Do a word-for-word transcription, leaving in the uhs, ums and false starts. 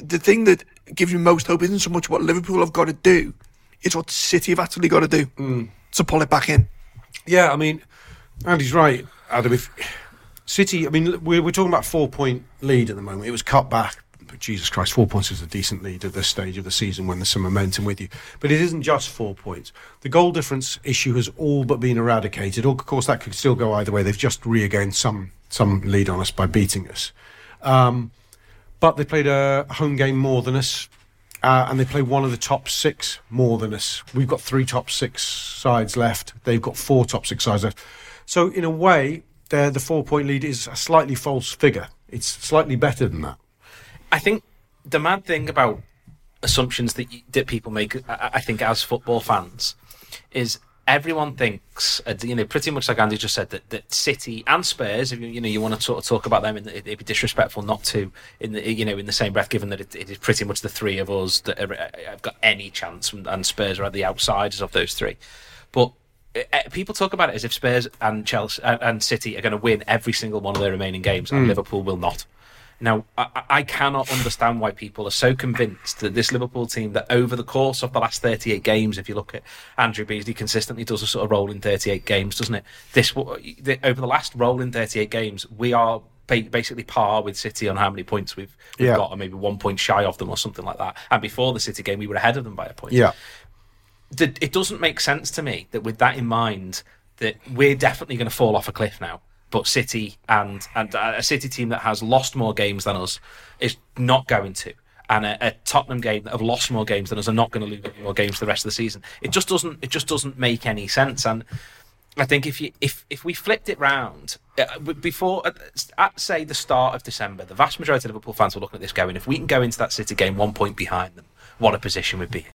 the thing that gives me most hope isn't so much what Liverpool have got to do, it's what City have actually got to do mm. to pull it back in. Yeah, I mean, Andy's right, Adam. If City, I mean, we're, we're talking about four-point lead at the moment. It was cut back. But Jesus Christ, four points is a decent lead at this stage of the season when there's some momentum with you. But it isn't just four points. The goal difference issue has all but been eradicated. Of course, that could still go either way. They've just regained some some lead on us by beating us. Um, but they played a home game more than us. Uh, and they play one of the top six more than us. We've got three top six sides left. They've got four top six sides left. So in a way, the four-point lead is a slightly false figure. It's slightly better than that. I think the mad thing about assumptions that, you, that people make, I, I think, as football fans, is everyone thinks, uh, you know, pretty much like Andy just said, that, that City and Spurs, if you, you know, you want to sort of talk about them, and it'd be disrespectful not to, in the, you know, in the same breath, given that it, it is pretty much the three of us that are, have got any chance, and Spurs are at the outsiders of those three. But uh, people talk about it as if Spurs and Chelsea uh, and City are going to win every single one of their remaining games, and mm. Liverpool will not. Now, I, I cannot understand why people are so convinced that this Liverpool team, that over the course of the last thirty-eight games, if you look at Andrew Beasley, consistently does a sort of roll in thirty-eight games, doesn't it? This over the last roll in thirty-eight games, we are basically par with City on how many points we've, we've yeah. got, or maybe one point shy of them or something like that. And before the City game, we were ahead of them by a point. Yeah, the, it doesn't make sense to me that with that in mind, that we're definitely going to fall off a cliff now. But City and, and a City team that has lost more games than us is not going to. And a, a Tottenham game that have lost more games than us are not going to lose any more games for the rest of the season. It just doesn't. It just doesn't make any sense. And I think if you if if we flipped it round uh, before at, at say the start of December, the vast majority of Liverpool fans were looking at this going, if we can go into that City game one point behind them, what a position we'd be in.